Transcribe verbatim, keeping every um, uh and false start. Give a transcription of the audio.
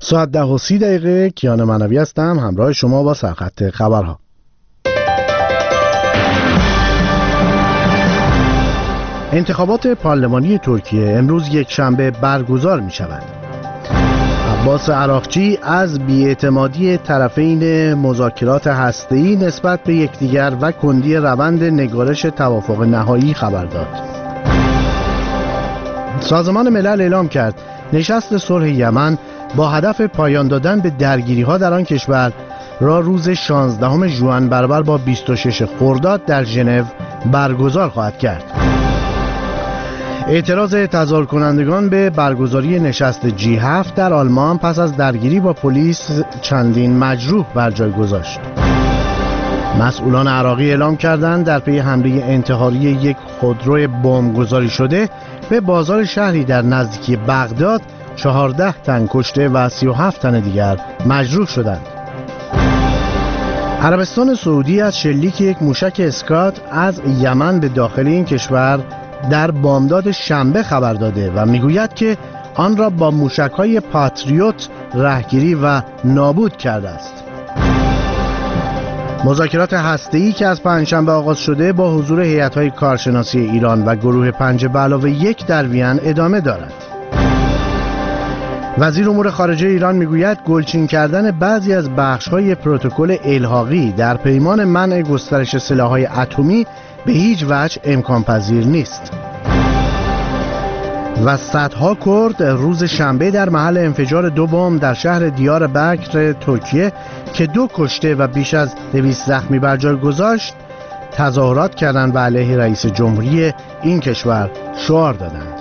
ساعت ده و سی دقیقه کیان منوی هستم همراه شما با سرخط خبرها. انتخابات پارلمانی ترکیه امروز یک شنبه برگزار می شود. عباس عراقچی از بی‌اعتمادی طرفین مذاکرات هسته‌ای نسبت به یکدیگر و کندی روند نگارش توافق نهایی خبر داد. سازمان ملل اعلام کرد نشست صلح یمن با هدف پایان دادن به درگیری‌ها در آن کشور را روز شانزدهم ژوئن برابر با بیست و شش خرداد در ژنو برگزار خواهد کرد. اعتراض تظاهر کنندگان به برگزاری نشست جی هفت در آلمان پس از درگیری با پلیس چندین مجروح بر جای گذاشت. مسئولان عراقی اعلام کردند در پی حمله انتحاری یک خودرو بمبگذاری شده به بازار شهری در نزدیکی بغداد چهارده تن کشته و سی و هفت تن دیگر مجروح شدند. عربستان سعودی از شلیک یک موشک اسکات از یمن به داخل این کشور در بامداد شنبه خبر داده و میگوید که آن را با موشک‌های پاتریوت رهگیری و نابود کرده است. مذاکرات هسته‌ای که از پنجشنبه آغاز شده با حضور هیئت‌های کارشناسی ایران و گروه پنج به علاوه یک در وین ادامه دارد. وزیر امور خارجه ایران میگوید گلچین کردن بعضی از بخش‌های پروتکل الحاقی در پیمان منع گسترش سلاح‌های اتمی به هیچ وجه امکان پذیر نیست. و صدها کرد روز شنبه در محل انفجار دو بمب در شهر دیار بکر ترکیه که دو کشته و بیش از دویست زخمی بر جای گذاشت تظاهرات کردند و علیه رئیس جمهوری این کشور شعار دادند.